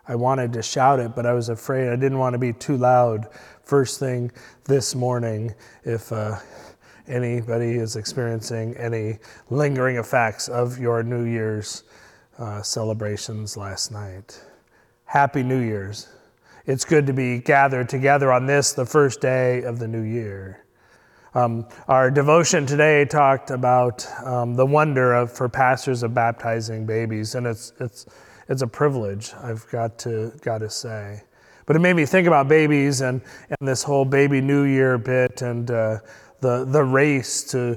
I wanted to shout it, but I was afraid. I didn't want to be too loud first thing this morning if anybody is experiencing any lingering effects of your New Year's celebrations last night. Happy New Year's. It's good to be gathered together on this, the first day of the new year. Our devotion today talked about the wonder for pastors of baptizing babies, and it's a privilege, I've got to say. But it made me think about babies and this whole baby New Year bit, and the race to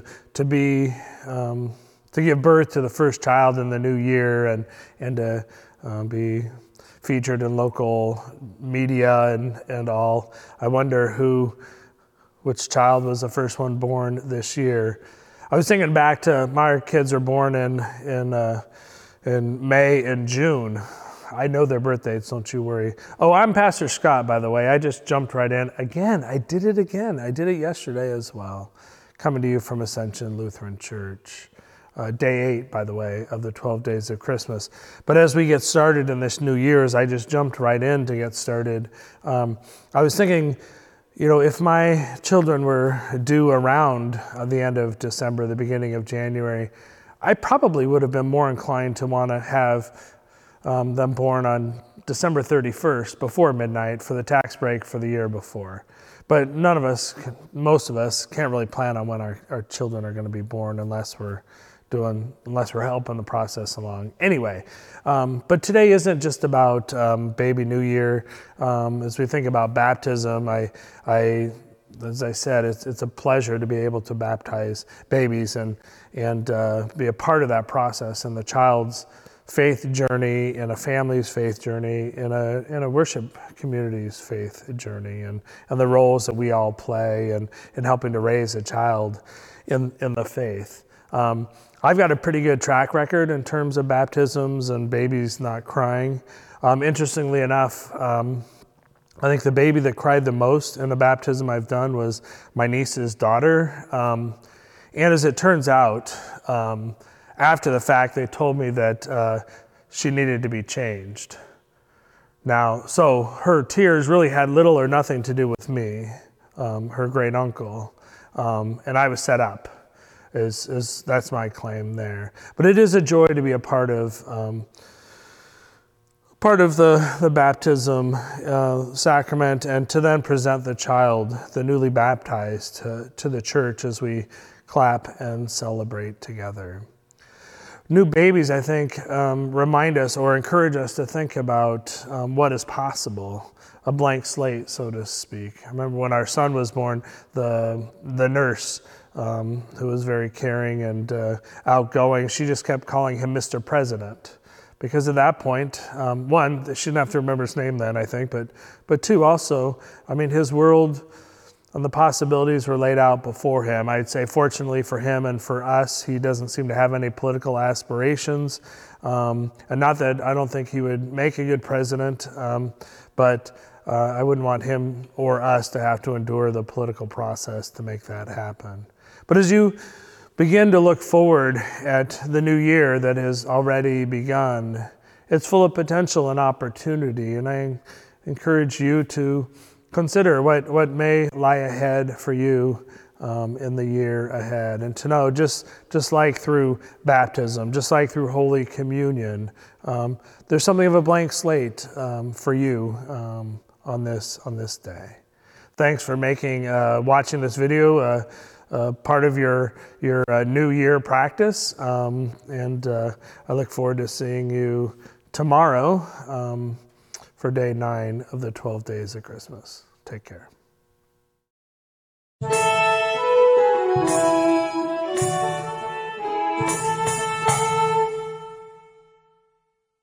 give birth to the first child in the new year, and to be featured in local media and all. I wonder which child was the first one born this year. I was thinking back to my kids are born in May and June. I know their birth dates, don't you worry. Oh, I'm Pastor Scott, by the way. I just jumped right in. Again, I did it again. I did it yesterday as well. Coming to you from Ascension Lutheran Church. Day 8, by the way, of the 12 days of Christmas. But as we get started in this New Year's, I just jumped right in to get started. I was thinking, if my children were due around the end of December, the beginning of January, I probably would have been more inclined to want to have them born on December 31st before midnight for the tax break for the year before. But most of us can't really plan on when our children are going to be born unless we're helping the process along. Anyway, but today isn't just about baby New Year. As we think about baptism, as I said, it's a pleasure to be able to baptize babies and be a part of that process in the child's faith journey, in a family's faith journey, in a worship community's faith journey, and the roles that we all play in helping to raise a child in the faith. I've got a pretty good track record in terms of baptisms and babies not crying. Interestingly enough, I think the baby that cried the most in the baptism I've done was my niece's daughter. And as it turns out, after the fact, they told me that she needed to be changed. Now, so her tears really had little or nothing to do with me, her great uncle, and I was set up. That's my claim there. But it is a joy to be a part of the baptism sacrament, and to then present the child, the newly baptized, to the church as we clap and celebrate together. New babies, I think, remind us or encourage us to think about what is possible, a blank slate, so to speak. I remember when our son was born, the nurse, who was very caring and outgoing, she just kept calling him Mr. President. Because at that point, one, she didn't have to remember his name then, I think, but two, also, his world and the possibilities were laid out before him. I'd say, fortunately for him and for us, he doesn't seem to have any political aspirations. And not that I don't think he would make a good president, but I wouldn't want him or us to have to endure the political process to make that happen. But as you begin to look forward at the new year that has already begun, it's full of potential and opportunity, and I encourage you to consider what may lie ahead for you in the year ahead, and to know just like through baptism, just like through Holy Communion, there's something of a blank slate for you on this day. Thanks for watching this video part of your New Year practice, and I look forward to seeing you tomorrow for day 9 of the 12 days of Christmas. Take care.